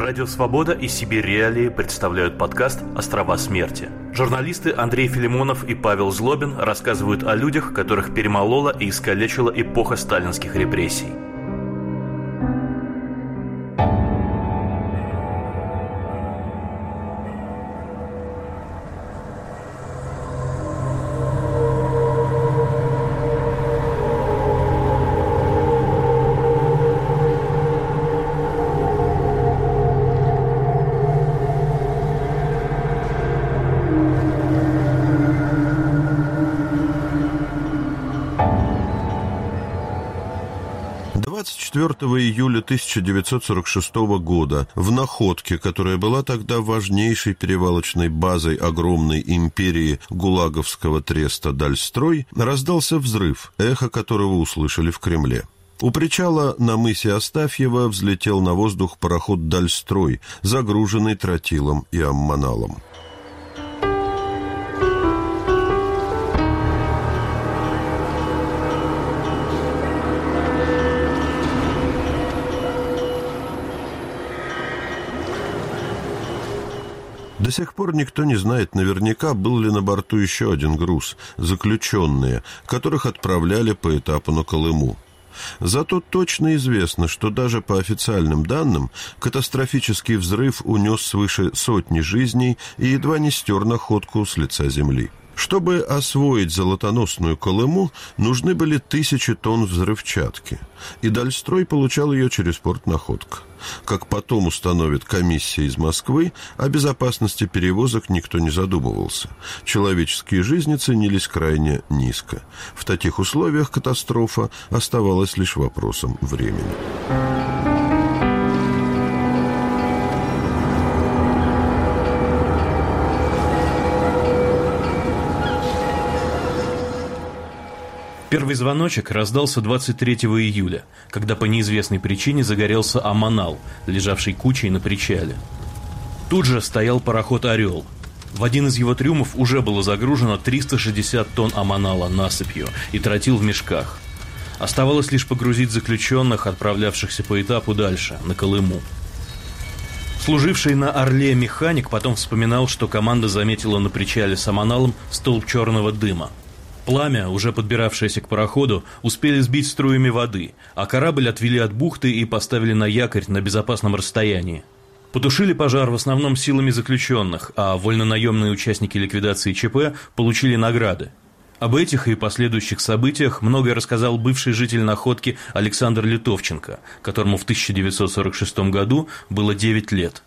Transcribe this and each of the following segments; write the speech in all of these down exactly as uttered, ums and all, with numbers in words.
Радио «Свобода» и «Сибирь Реалии» представляют подкаст «Острова смерти». Журналисты Андрей Филимонов и Павел Злобин рассказывают о людях, которых перемолола и искалечила эпоха сталинских репрессий. двадцать четвёртого июля тысяча девятьсот сорок шестого года в Находке, которая была тогда важнейшей перевалочной базой огромной империи гулаговского треста «Дальстрой», раздался взрыв, эхо которого услышали в Кремле. У причала на мысе Астафьева взлетел на воздух пароход «Дальстрой», загруженный тротилом и аммоналом. До сих пор никто не знает наверняка, был ли на борту еще один груз – заключенные, которых отправляли по этапу на Колыму. Зато точно известно, что даже по официальным данным катастрофический взрыв унес свыше сотни жизней и едва не стер Находку с лица земли. Чтобы освоить золотоносную Колыму, нужны были тысячи тонн взрывчатки, и Дальстрой получал ее через порт Находка. Как потом установит комиссия из Москвы, о безопасности перевозок никто не задумывался. Человеческие жизни ценились крайне низко. В таких условиях катастрофа оставалась лишь вопросом времени. Первый звоночек раздался двадцать третьего июля, когда по неизвестной причине загорелся аммонал, лежавший кучей на причале. Тут же стоял пароход «Орел». В один из его трюмов уже было загружено триста шестьдесят тонн аммонала насыпью и тротил в мешках. Оставалось лишь погрузить заключенных, отправлявшихся по этапу дальше, на Колыму. Служивший на «Орле» механик потом вспоминал, что команда заметила на причале с аммоналом столб черного дыма. Пламя, уже подбиравшееся к пароходу, успели сбить струями воды, а корабль отвели от бухты и поставили на якорь на безопасном расстоянии. Потушили пожар в основном силами заключенных, а вольнонаемные участники ликвидации ЧП получили награды. Об этих и последующих событиях многое рассказал бывший житель Находки Александр Литовченко, которому в тысяча девятьсот сорок шестом году было девять лет.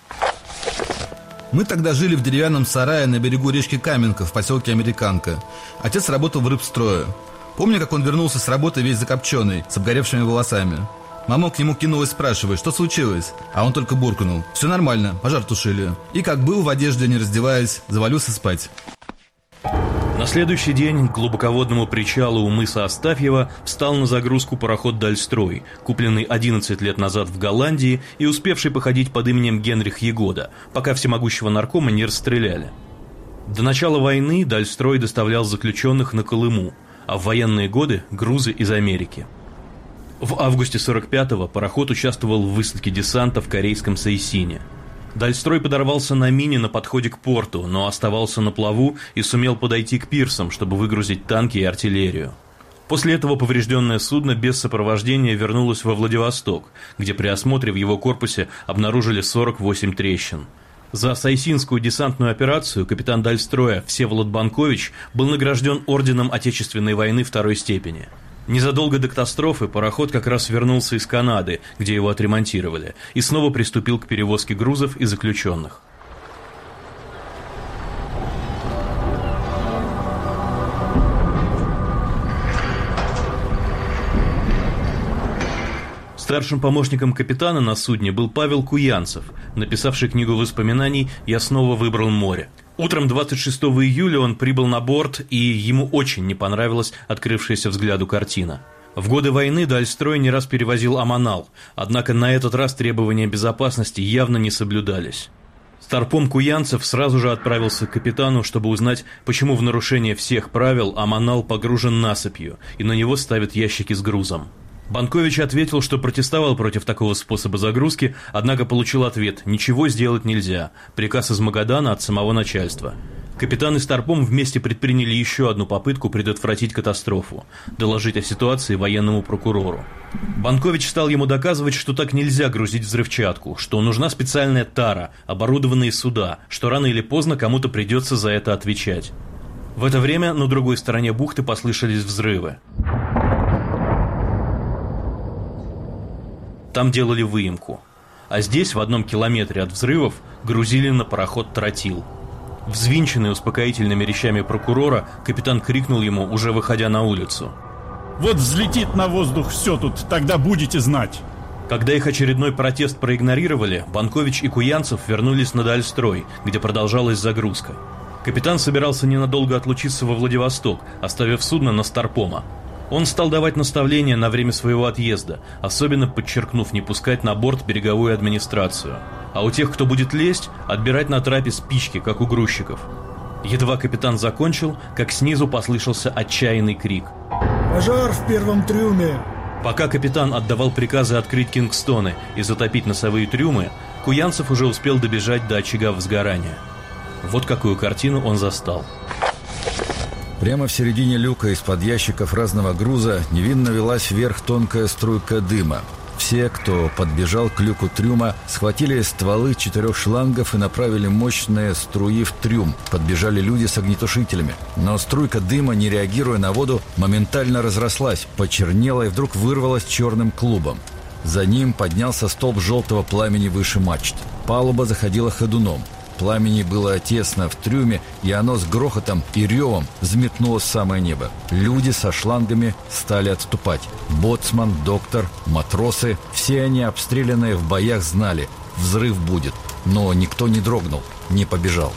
Мы тогда жили в деревянном сарае на берегу речки Каменка в поселке Американка. Отец работал в рыбстрое. Помню, как он вернулся с работы весь закопченный, с обгоревшими волосами. Мама к нему кинулась, спрашивая, что случилось? А он только буркнул: все нормально, пожар тушили. И как был в одежде, не раздеваясь, завалился спать. На следующий день к глубоководному причалу у мыса Астафьева встал на загрузку пароход «Дальстрой», купленный одиннадцать лет назад в Голландии и успевший походить под именем Генрих Ягода, пока всемогущего наркома не расстреляли. До начала войны «Дальстрой» доставлял заключенных на Колыму, а в военные годы – грузы из Америки. В августе сорок пятого пароход участвовал в высадке десанта в корейском Сайсине. Дальстрой подорвался на мине на подходе к порту, но оставался на плаву и сумел подойти к пирсам, чтобы выгрузить танки и артиллерию. После этого поврежденное судно без сопровождения вернулось во Владивосток, где при осмотре в его корпусе обнаружили сорок восемь трещин. За сайсинскую десантную операцию капитан Дальстроя Всеволод Банкович был награжден орденом Отечественной войны второй степени. Незадолго до катастрофы пароход как раз вернулся из Канады, где его отремонтировали, и снова приступил к перевозке грузов и заключенных. Старшим помощником капитана на судне был Павел Куянцев, написавший книгу воспоминаний «Я снова выбрал море». Утром двадцать шестого июля он прибыл на борт, и ему очень не понравилась открывшаяся взгляду картина. В годы войны Дальстрой не раз перевозил аммонал, однако на этот раз требования безопасности явно не соблюдались. Старпом Куянцев сразу же отправился к капитану, чтобы узнать, почему в нарушение всех правил аммонал погружен насыпью, и на него ставят ящики с грузом. Банкович ответил, что протестовал против такого способа загрузки, однако получил ответ: ничего сделать нельзя, приказ из Магадана от самого начальства. Капитан и Старпом вместе предприняли еще одну попытку предотвратить катастрофу – доложить о ситуации военному прокурору. Банкович стал ему доказывать, что так нельзя грузить взрывчатку, что нужна специальная тара, оборудованные суда, что рано или поздно кому-то придется за это отвечать. В это время на другой стороне бухты послышались взрывы. Там делали выемку. А здесь, в одном километре от взрывов, грузили на пароход тротил. Взвинченный успокоительными речами прокурора, капитан крикнул ему, уже выходя на улицу: «Вот взлетит на воздух все тут, тогда будете знать». Когда их очередной протест проигнорировали, Банкович и Куянцев вернулись на Дальстрой, где продолжалась загрузка. Капитан собирался ненадолго отлучиться во Владивосток, оставив судно на Старпома. Он стал давать наставления на время своего отъезда, особенно подчеркнув не пускать на борт береговую администрацию. А у тех, кто будет лезть, отбирать на трапе спички, как у грузчиков. Едва капитан закончил, как снизу послышался отчаянный крик: «Пожар в первом трюме!» Пока капитан отдавал приказы открыть кингстоны и затопить носовые трюмы, Куянцев уже успел добежать до очага возгорания. Вот какую картину он застал. Прямо в середине люка из-под ящиков разного груза невинно велась вверх тонкая струйка дыма. Все, кто подбежал к люку трюма, схватили стволы четырех шлангов и направили мощные струи в трюм. Подбежали люди с огнетушителями. Но струйка дыма, не реагируя на воду, моментально разрослась, почернела и вдруг вырвалась черным клубом. За ним поднялся столб желтого пламени выше мачт. Палуба заходила ходуном. Пламени было тесно в трюме, и оно с грохотом и ревом взметнулось в самое небо. Люди со шлангами стали отступать. Боцман, доктор, матросы – все они, обстрелянные в боях, знали – взрыв будет. Но никто не дрогнул, не побежал.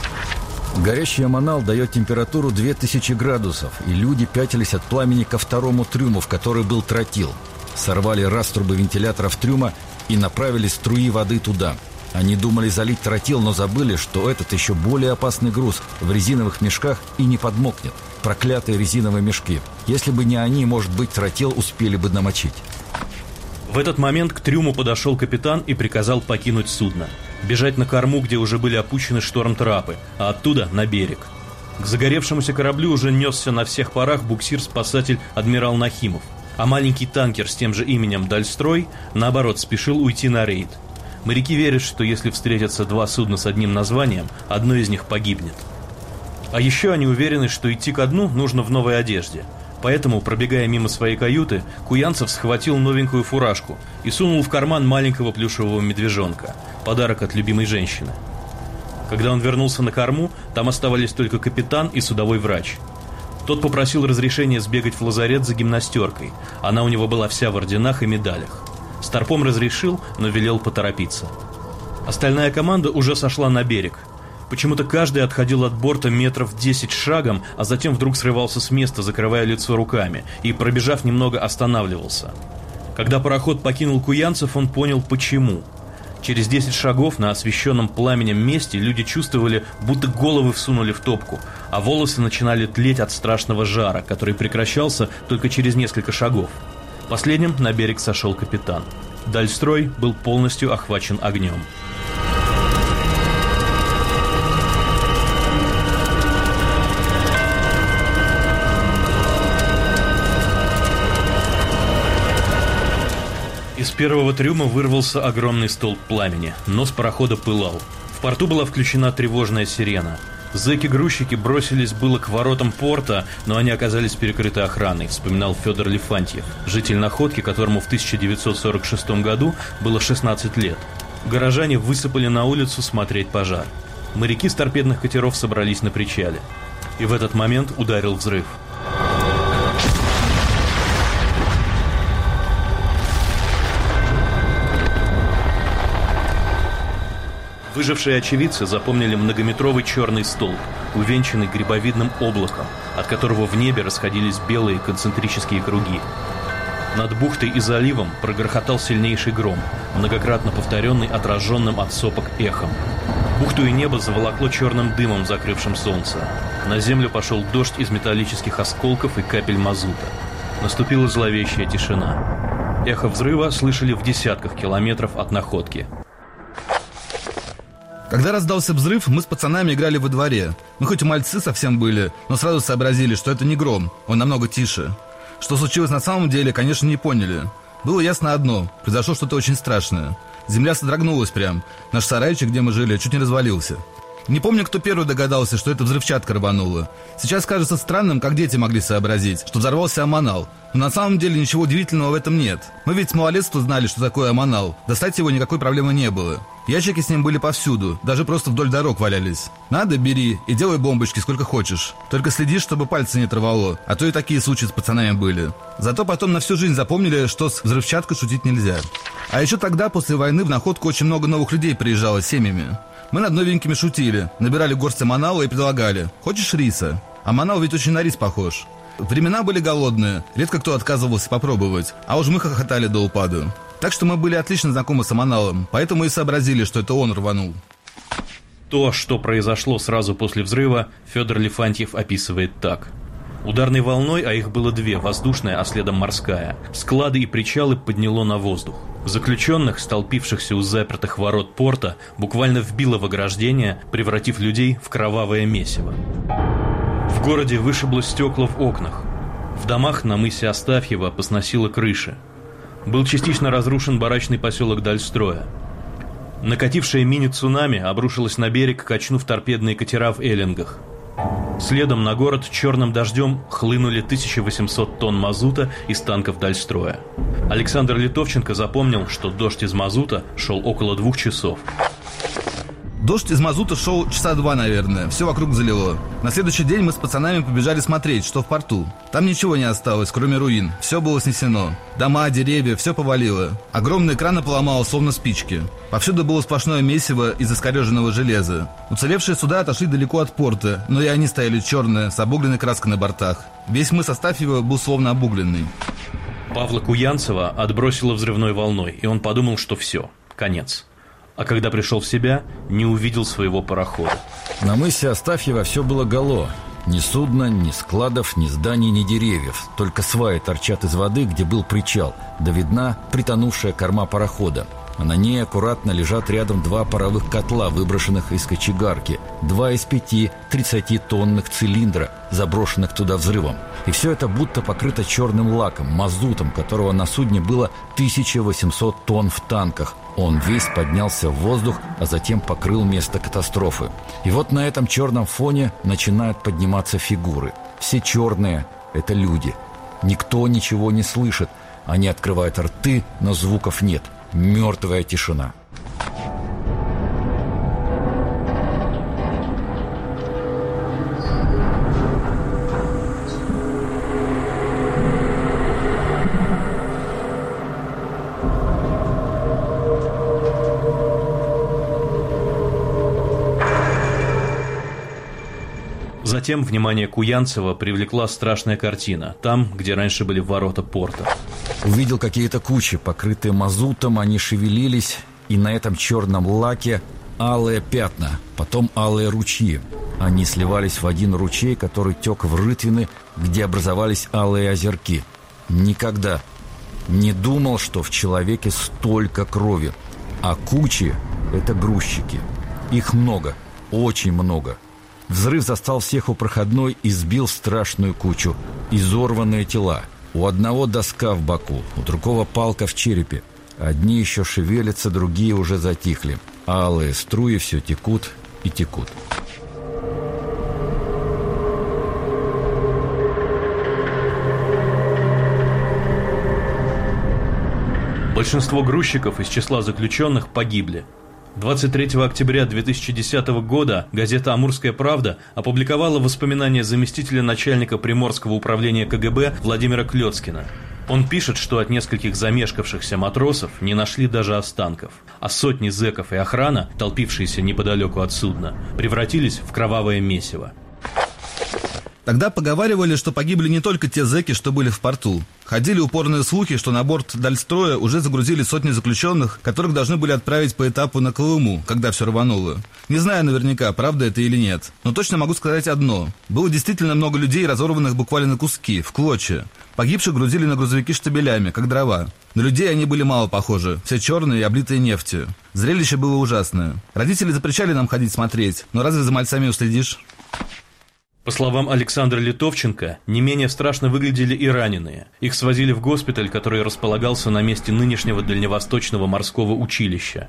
Горящий аммонал дает температуру две тысячи градусов, и люди пятились от пламени ко второму трюму, в который был тротил. Сорвали раструбы вентиляторов трюма и направили струи воды туда. Они думали залить тротил, но забыли, что этот еще более опасный груз в резиновых мешках и не подмокнет. Проклятые резиновые мешки. Если бы не они, может быть, тротил успели бы намочить. В этот момент к трюму подошел капитан и приказал покинуть судно. Бежать на корму, где уже были опущены шторм-трапы, а оттуда на берег. К загоревшемуся кораблю уже несся на всех парах буксир-спасатель «Адмирал Нахимов», а маленький танкер с тем же именем «Дальстрой», наоборот, спешил уйти на рейд. Моряки верят, что если встретятся два судна с одним названием, одно из них погибнет. А еще они уверены, что идти ко дну нужно в новой одежде. Поэтому, пробегая мимо своей каюты, Куянцев схватил новенькую фуражку и сунул в карман маленького плюшевого медвежонка, подарок от любимой женщины. Когда он вернулся на корму, там оставались только капитан и судовой врач. Тот попросил разрешения сбегать в лазарет за гимнастеркой. Она у него была вся в орденах и медалях. Старпом разрешил, но велел поторопиться. Остальная команда уже сошла на берег. Почему-то каждый отходил от борта метров десять шагом, а затем вдруг срывался с места, закрывая лицо руками, и, пробежав немного, останавливался. Когда пароход покинул Куянцев, он понял, почему. Через десять шагов на освещенном пламенем месте люди чувствовали, будто головы всунули в топку, а волосы начинали тлеть от страшного жара, который прекращался только через несколько шагов. Последним на берег сошел капитан. Дальстрой был полностью охвачен огнем. Из первого трюма вырвался огромный столб пламени. Нос парохода пылал. В порту была включена тревожная сирена. Зэки-грузчики бросились было к воротам порта, но они оказались перекрыты охраной, вспоминал Федор Лифантьев, житель Находки, которому в тысяча девятьсот сорок шестом году было шестнадцать лет. Горожане высыпали на улицу смотреть пожар. Моряки с торпедных катеров собрались на причале. И в этот момент ударил взрыв. Выжившие очевидцы запомнили многометровый черный столб, увенчанный грибовидным облаком, от которого в небе расходились белые концентрические круги. Над бухтой и заливом прогрохотал сильнейший гром, многократно повторенный отраженным от сопок эхом. Бухту и небо заволокло черным дымом, закрывшим солнце. На землю пошел дождь из металлических осколков и капель мазута. Наступила зловещая тишина. Эхо взрыва слышали в десятках километров от находки. Когда раздался взрыв, мы с пацанами играли во дворе. Мы хоть и мальцы совсем были, но сразу сообразили, что это не гром, он намного тише. Что случилось на самом деле, конечно, не поняли. Было ясно одно: произошло что-то очень страшное. Земля содрогнулась прям. Наш сарайчик, где мы жили, чуть не развалился. Не помню, кто первый догадался, что это взрывчатка рванула. Сейчас кажется странным, как дети могли сообразить, что взорвался Аманал. Но на самом деле ничего удивительного в этом нет. Мы ведь с малолетства знали, что такое Аманал. Достать его никакой проблемы не было. Ящики с ним были повсюду, даже просто вдоль дорог валялись. Надо, бери и делай бомбочки сколько хочешь. Только следи, чтобы пальцы не оторвало, а то и такие случаи с пацанами были. Зато потом на всю жизнь запомнили, что с взрывчаткой шутить нельзя. А еще тогда, после войны, в находку очень много новых людей приезжало с семьями. Мы над новенькими шутили, набирали горсть Аманала и предлагали: хочешь риса? Аманал ведь очень на рис похож. Времена были голодные, редко кто отказывался попробовать, а уж мы хохотали до упаду. Так что мы были отлично знакомы с Аманалом, поэтому и сообразили, что это он рванул. То, что произошло сразу после взрыва, Федор Лифантьев описывает так. Ударной волной, а их было две, воздушная, а следом морская, склады и причалы подняло на воздух. Заключенных, столпившихся у запертых ворот порта, буквально вбило в ограждение, превратив людей в кровавое месиво. В городе вышибло стекла в окнах. В домах на мысе Астафьева посносило крыши. Был частично разрушен барачный поселок Дальстроя. Накатившее мини-цунами обрушилось на берег, качнув торпедные катера в эллингах. Следом на город черным дождем хлынули тысяча восемьсот тонн мазута из танков Дальстроя. Александр Литовченко запомнил, что дождь из мазута шел около двух часов. Дождь из мазута шел часа два, наверное. Все вокруг залило. На следующий день мы с пацанами побежали смотреть, что в порту. Там ничего не осталось, кроме руин. Все было снесено. Дома, деревья, все повалило. Огромные краны поломало, словно спички. Повсюду было сплошное месиво из искореженного железа. Уцелевшие суда отошли далеко от порта, но и они стояли черные, с обугленной краской на бортах. Весь мыс Астафьева был словно обугленный. Павла Куянцева отбросило взрывной волной, и он подумал, что все, конец. А когда пришел в себя, не увидел своего парохода. На мысе Астафьева все было гало. Ни судна, ни складов, ни зданий, ни деревьев. Только сваи торчат из воды, где был причал, да видна притонувшая корма парохода. А на ней аккуратно лежат рядом два паровых котла, выброшенных из кочегарки, два из пяти тридцатитонных цилиндра, заброшенных туда взрывом. И все это будто покрыто черным лаком, мазутом, которого на судне было тысяча восемьсот тонн в танках. Он весь поднялся в воздух, а затем покрыл место катастрофы. И вот на этом черном фоне начинают подниматься фигуры. Все черные – это люди. Никто ничего не слышит. Они открывают рты, но звуков нет. Мертвая тишина. Затем внимание Куянцева привлекла страшная картина, там, где раньше были ворота порта. Увидел какие-то кучи, покрытые мазутом, они шевелились, и на этом черном лаке алые пятна, потом алые ручьи. Они сливались в один ручей, который тек в рытвины, где образовались алые озерки. Никогда не думал, что в человеке столько крови. А кучи – это грузчики. Их много, очень много. Взрыв застал всех у проходной и сбил страшную кучу. Изорванные тела. У одного доска в боку, у другого палка в черепе. Одни еще шевелятся, другие уже затихли. Алые струи все текут и текут. Большинство грузчиков из числа заключенных погибли. двадцать третьего октября две тысячи десятого года газета «Амурская правда» опубликовала воспоминания заместителя начальника Приморского управления ка гэ бэ Владимира Клёцкина. Он пишет, что от нескольких замешкавшихся матросов не нашли даже останков, а сотни зэков и охрана, толпившиеся неподалеку от судна, превратились в кровавое месиво. Тогда поговаривали, что погибли не только те зэки, что были в порту. Ходили упорные слухи, что на борт Дальстроя уже загрузили сотни заключенных, которых должны были отправить по этапу на Колыму, когда все рвануло. Не знаю наверняка, правда это или нет, но точно могу сказать одно. Было действительно много людей, разорванных буквально на куски, в клочья. Погибших грузили на грузовики штабелями, как дрова. На людей они были мало похожи, все черные и облитые нефтью. Зрелище было ужасное. Родители запрещали нам ходить смотреть, но разве за мальцами уследишь? По словам Александра Литовченко, не менее страшно выглядели и раненые. Их свозили в госпиталь, который располагался на месте нынешнего Дальневосточного морского училища.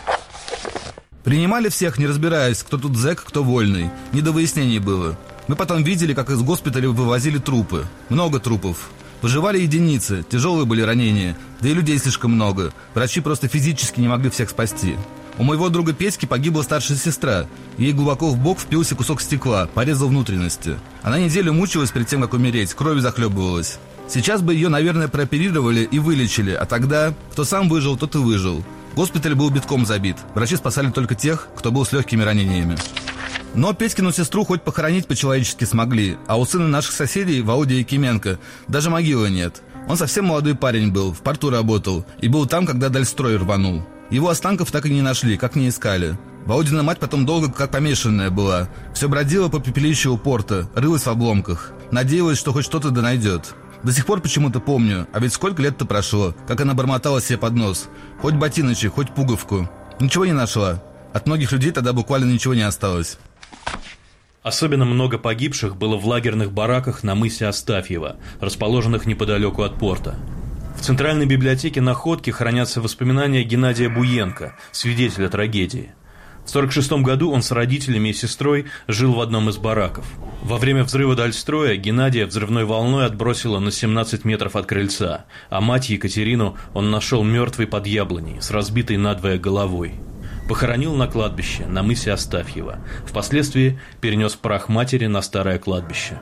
Принимали всех, не разбираясь, кто тут зэк, кто вольный. Не до выяснений было. Мы потом видели, как из госпиталя вывозили трупы. Много трупов. Выживали единицы, тяжелые были ранения, да и людей слишком много. Врачи просто физически не могли всех спасти. У моего друга Петьки погибла старшая сестра. Ей глубоко в бок впился кусок стекла, порезал внутренности. Она неделю мучилась перед тем, как умереть, кровью захлебывалась. Сейчас бы ее, наверное, прооперировали и вылечили, а тогда кто сам выжил, тот и выжил. Госпиталь был битком забит. Врачи спасали только тех, кто был с легкими ранениями. Но Петькину сестру хоть похоронить по-человечески смогли, а у сына наших соседей, Володя Якименко, даже могилы нет. Он совсем молодой парень был, в порту работал и был там, когда Дальстрой рванул. Его останков так и не нашли, как не искали. Володина мать потом долго как помешанная была. Все бродила по пепелищу у порта, рылась в обломках. Надеялась, что хоть что-то да найдет. До сих пор почему-то помню, а ведь сколько лет-то прошло, как она бормотала себе под нос. Хоть ботиночек, хоть пуговку. Ничего не нашла. От многих людей тогда буквально ничего не осталось. Особенно много погибших было в лагерных бараках на мысе Астафьева, расположенных неподалеку от порта. В Центральной библиотеке находки хранятся воспоминания Геннадия Буенко, свидетеля трагедии. В сорок шестом году он с родителями и сестрой жил в одном из бараков. Во время взрыва Дальстроя Геннадия взрывной волной отбросило на семнадцать метров от крыльца, а мать Екатерину он нашел мертвой под яблоней, с разбитой надвое головой. Похоронил на кладбище на мысе Астафьева. Впоследствии перенес прах матери на старое кладбище.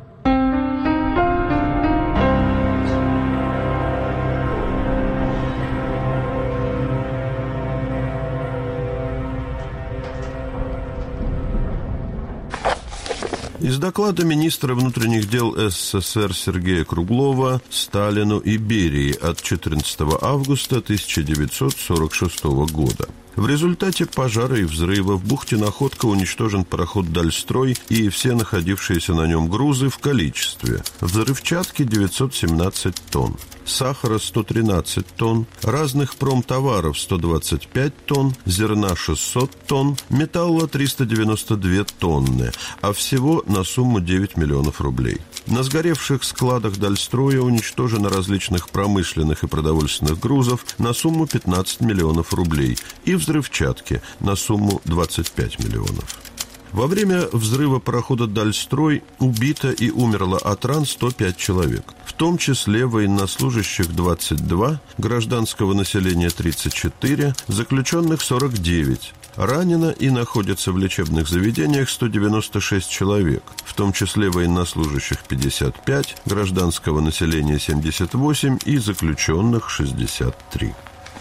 Из доклада министра внутренних дел СССР Сергея Круглова Сталину и Берии от четырнадцатого августа тысяча девятьсот сорок шестого года. В результате пожара и взрыва в бухте Находка уничтожен пароход «Дальстрой» и все находившиеся на нем грузы в количестве: взрывчатки девятьсот семнадцать тонн, сахара сто тринадцать тонн, разных промтоваров сто двадцать пять тонн, зерна шестьсот тонн, металла триста девяносто две тонны, а всего на сумму девять миллионов рублей. На сгоревших складах Дальстроя уничтожено различных промышленных и продовольственных грузов на сумму пятнадцать миллионов рублей и взрывчатки на сумму двадцать пять миллионов. Во время взрыва парохода «Дальстрой» убито и умерло от ран сто пять человек, в том числе военнослужащих двадцать два, гражданского населения тридцать четыре, заключенных сорок девять. Ранено и находятся в лечебных заведениях сто девяносто шесть человек, в том числе военнослужащих пятьдесят пять, гражданского населения семьдесят восемь и заключенных шестьдесят три.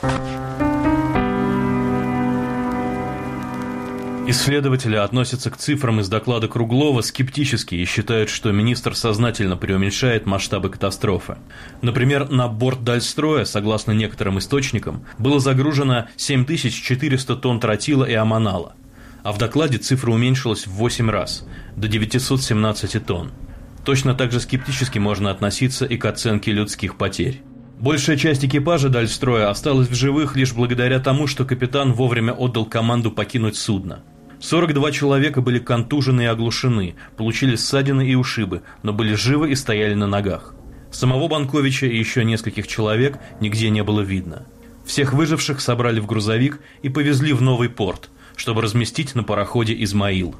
Исследователи относятся к цифрам из доклада Круглова скептически и считают, что министр сознательно преуменьшает масштабы катастрофы. Например, на борт Дальстроя, согласно некоторым источникам, было загружено семь тысяч четыреста тонн тротила и аммонала, а в докладе цифра уменьшилась в восемь раз, до девятисот семнадцати тонн. Точно так же скептически можно относиться и к оценке людских потерь. Большая часть экипажа Дальстроя осталась в живых лишь благодаря тому, что капитан вовремя отдал команду покинуть судно. сорок два человека были контужены и оглушены, получили ссадины и ушибы, но были живы и стояли на ногах. Самого Банковича и еще нескольких человек нигде не было видно. Всех выживших собрали в грузовик и повезли в новый порт, чтобы разместить на пароходе «Измаил».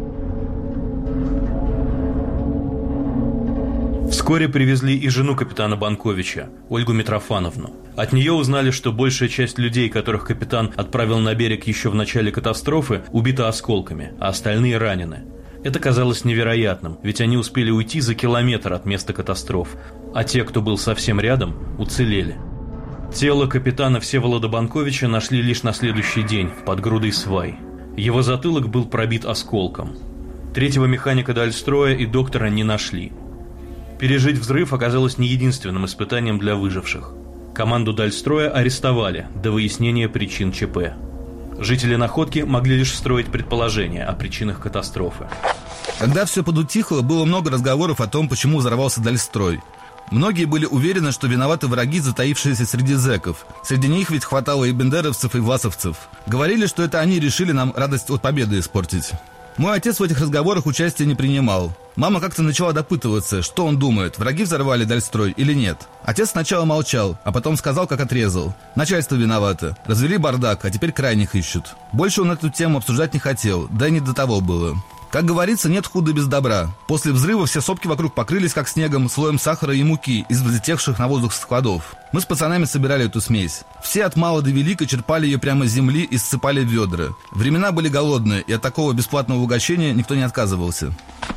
Вскоре привезли и жену капитана Банковича, Ольгу Митрофановну. От нее узнали, что большая часть людей, которых капитан отправил на берег еще в начале катастрофы, убита осколками, а остальные ранены. Это казалось невероятным, ведь они успели уйти за километр от места катастроф, а те, кто был совсем рядом, уцелели. Тело капитана Всеволода Банковича нашли лишь на следующий день, под грудой свай. Его затылок был пробит осколком. Третьего механика Дальстроя и доктора не нашли. Пережить взрыв оказалось не единственным испытанием для выживших. Команду Дальстроя арестовали до выяснения причин ЧП. Жители находки могли лишь строить предположения о причинах катастрофы. Когда все подутихло, было много разговоров о том, почему взорвался Дальстрой. Многие были уверены, что виноваты враги, затаившиеся среди зэков. Среди них ведь хватало и бендеровцев, и власовцев. Говорили, что это они решили нам радость от победы испортить. Мой отец в этих разговорах участия не принимал. Мама как-то начала допытываться, что он думает, враги взорвали Дальстрой или нет. Отец сначала молчал, а потом сказал, как отрезал. Начальство виновато. Развели бардак, а теперь крайних ищут. Больше он эту тему обсуждать не хотел, да и не до того было. Как говорится, нет худа без добра. После взрыва все сопки вокруг покрылись, как снегом, слоем сахара и муки из взлетевших на воздух складов. Мы с пацанами собирали эту смесь. Все от мала до велика черпали ее прямо с земли и ссыпали в ведра. Времена были голодные, и от такого бесплатного угощения никто не отказывался.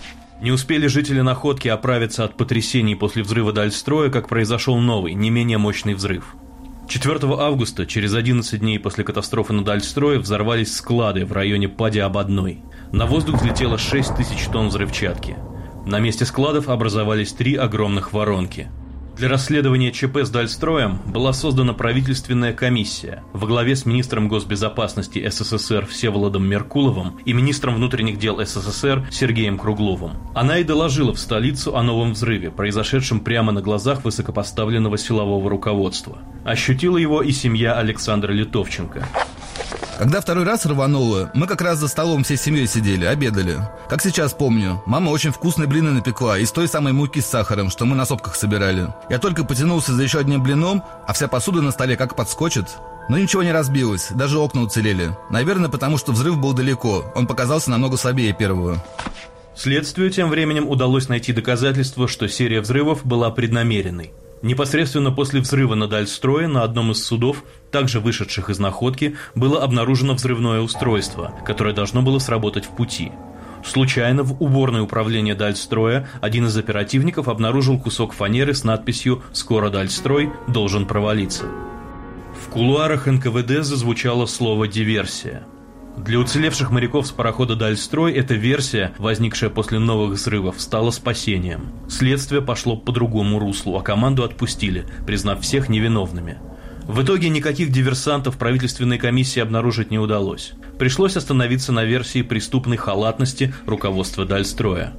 Не успели жители находки оправиться от потрясений после взрыва Дальстроя, как произошел новый, не менее мощный взрыв. четвёртого августа, через одиннадцать дней после катастрофы на Дальстрое, взорвались склады в районе Пади-Ободной. На воздух взлетело шесть тысяч тонн взрывчатки. На месте складов образовались три огромных воронки. Для расследования ЧП с Дальстроем была создана правительственная комиссия во главе с министром госбезопасности СССР Всеволодом Меркуловым и министром внутренних дел СССР Сергеем Кругловым. Она и доложила в столицу о новом взрыве, произошедшем прямо на глазах высокопоставленного силового руководства. Ощутила его и семья Александра Литовченко. Когда второй раз рвануло, мы как раз за столом всей семьей сидели, обедали. Как сейчас помню, мама очень вкусные блины напекла из той самой муки с сахаром, что мы на сопках собирали. Я только потянулся за еще одним блином, а вся посуда на столе как подскочит. Но ничего не разбилось, даже окна уцелели. Наверное, потому что взрыв был далеко, он показался намного слабее первого. Следствию тем временем удалось найти доказательства, что серия взрывов была преднамеренной. Непосредственно после взрыва на Дальстрое на одном из судов, также вышедших из находки, было обнаружено взрывное устройство, которое должно было сработать в пути. Случайно в уборной управления Дальстроя один из оперативников обнаружил кусок фанеры с надписью «Скоро Дальстрой должен провалиться». В кулуарах эн ка вэ дэ зазвучало слово «диверсия». Для уцелевших моряков с парохода «Дальстрой» эта версия, возникшая после новых взрывов, стала спасением. Следствие пошло по другому руслу, а команду отпустили, признав всех невиновными. В итоге никаких диверсантов правительственной комиссии обнаружить не удалось. Пришлось остановиться на версии преступной халатности руководства Дальстроя.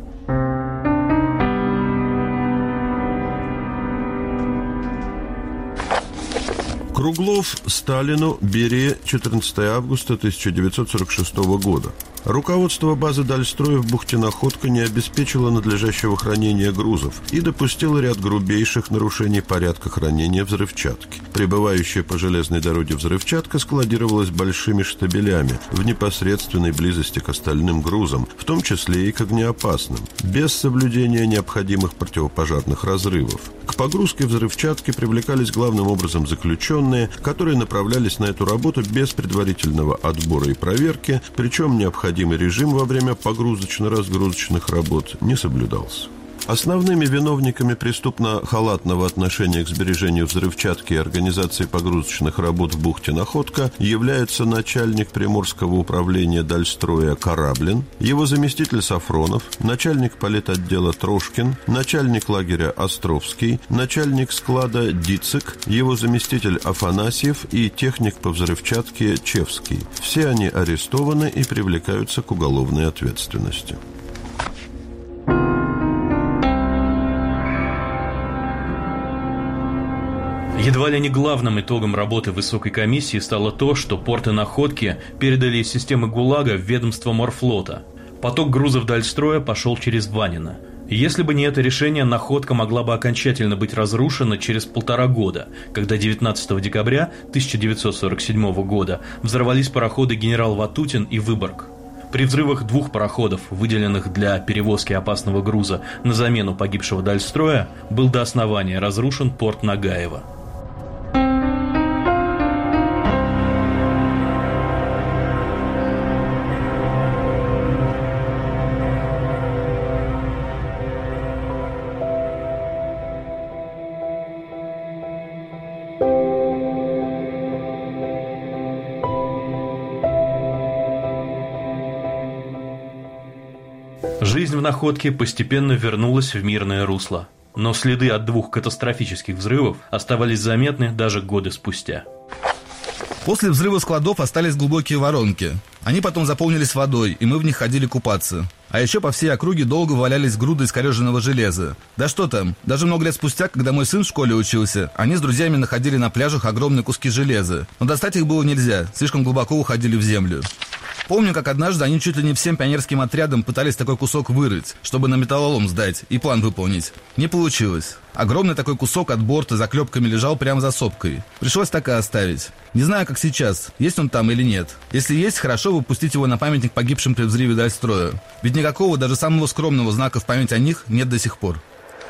Круглов Сталину, Берия, четырнадцатого августа тысяча девятьсот сорок шестого года. Руководство базы Дальстроя в бухте Находка не обеспечило надлежащего хранения грузов и допустило ряд грубейших нарушений порядка хранения взрывчатки. Прибывающая по железной дороге взрывчатка складировалась большими штабелями в непосредственной близости к остальным грузам, в том числе и к огнеопасным, без соблюдения необходимых противопожарных разрывов. К погрузке взрывчатки привлекались главным образом заключенные, которые направлялись на эту работу без предварительного отбора и проверки, причем необходимый режим во время погрузочно-разгрузочных работ не соблюдался. Основными виновниками преступно-халатного отношения к сбережению взрывчатки и организации погрузочных работ в бухте Находка являются начальник Приморского управления Дальстроя Кораблин, его заместитель Сафронов, начальник политотдела Трошкин, начальник лагеря Островский, начальник склада Дицик, его заместитель Афанасьев и техник по взрывчатке Чевский. Все они арестованы и привлекаются к уголовной ответственности. Едва ли не главным итогом работы высокой комиссии стало то, что порты Находки передали из системы ГУЛАГа в ведомство морфлота. Поток грузов Дальстроя пошел через Ванино. Если бы не это решение, Находка могла бы окончательно быть разрушена через полтора года, когда девятнадцатого декабря тысяча девятьсот сорок седьмого года взорвались пароходы «Генерал Ватутин» и «Выборг». При взрывах двух пароходов, выделенных для перевозки опасного груза на замену погибшего Дальстроя, был до основания разрушен порт Нагаево. Жизнь в находке постепенно вернулась в мирное русло. Но следы от двух катастрофических взрывов оставались заметны даже годы спустя. После взрыва складов остались глубокие воронки. Они потом заполнились водой, и мы в них ходили купаться. А еще по всей округе долго валялись груды искореженного железа. Да что там, даже много лет спустя, когда мой сын в школе учился, они с друзьями находили на пляжах огромные куски железа. Но достать их было нельзя, слишком глубоко уходили в землю. Помню, как однажды они чуть ли не всем пионерским отрядом пытались такой кусок вырыть, чтобы на металлолом сдать и план выполнить. Не получилось. Огромный такой кусок от борта заклепками лежал прямо за сопкой. Пришлось так и оставить. Не знаю, как сейчас, есть он там или нет. Если есть, хорошо выпустить его на памятник погибшим при взрыве Дальстроя. Ведь никакого, даже самого скромного знака в память о них нет до сих пор.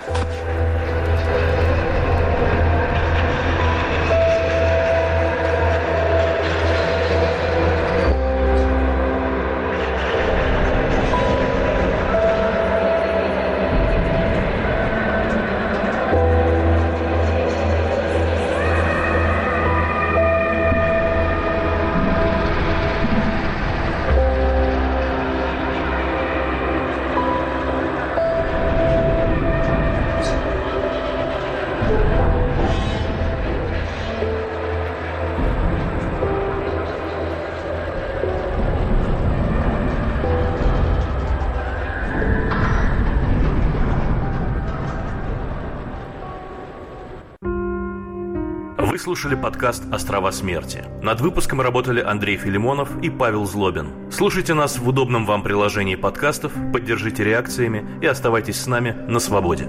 Вы слушали подкаст «Острова смерти». Над выпуском работали Андрей Филимонов и Павел Злобин. Слушайте нас в удобном вам приложении подкастов, поддержите реакциями и оставайтесь с нами на свободе.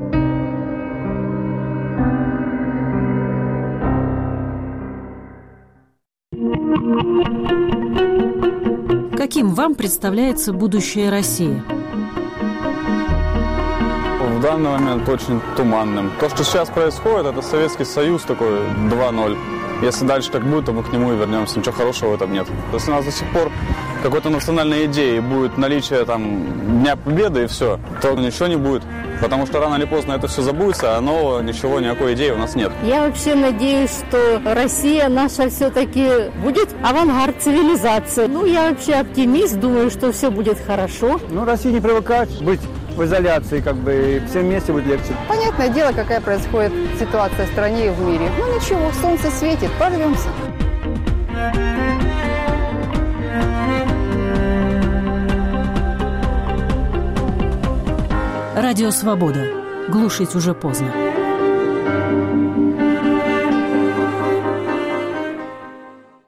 Каким вам представляется будущее России? В данный момент очень туманным. То, что сейчас происходит, это Советский Союз такой два ноль. Если дальше так будет, то мы к нему и вернемся. Ничего хорошего в этом нет. Если у нас до сих пор какой-то национальной идеи будет наличие там Дня Победы и все, то ничего не будет. Потому что рано или поздно это все забудется, а нового ничего, никакой идеи у нас нет. Я вообще надеюсь, что Россия наша все-таки будет авангард цивилизации. Ну, я вообще оптимист, думаю, что все будет хорошо. Ну, России не привыкать быть в изоляции, как бы, и всем вместе будет легче. Понятное дело, какая происходит ситуация в стране и в мире. Ну, ничего, солнце светит, прорвемся. Радио «Свобода». Глушить уже поздно.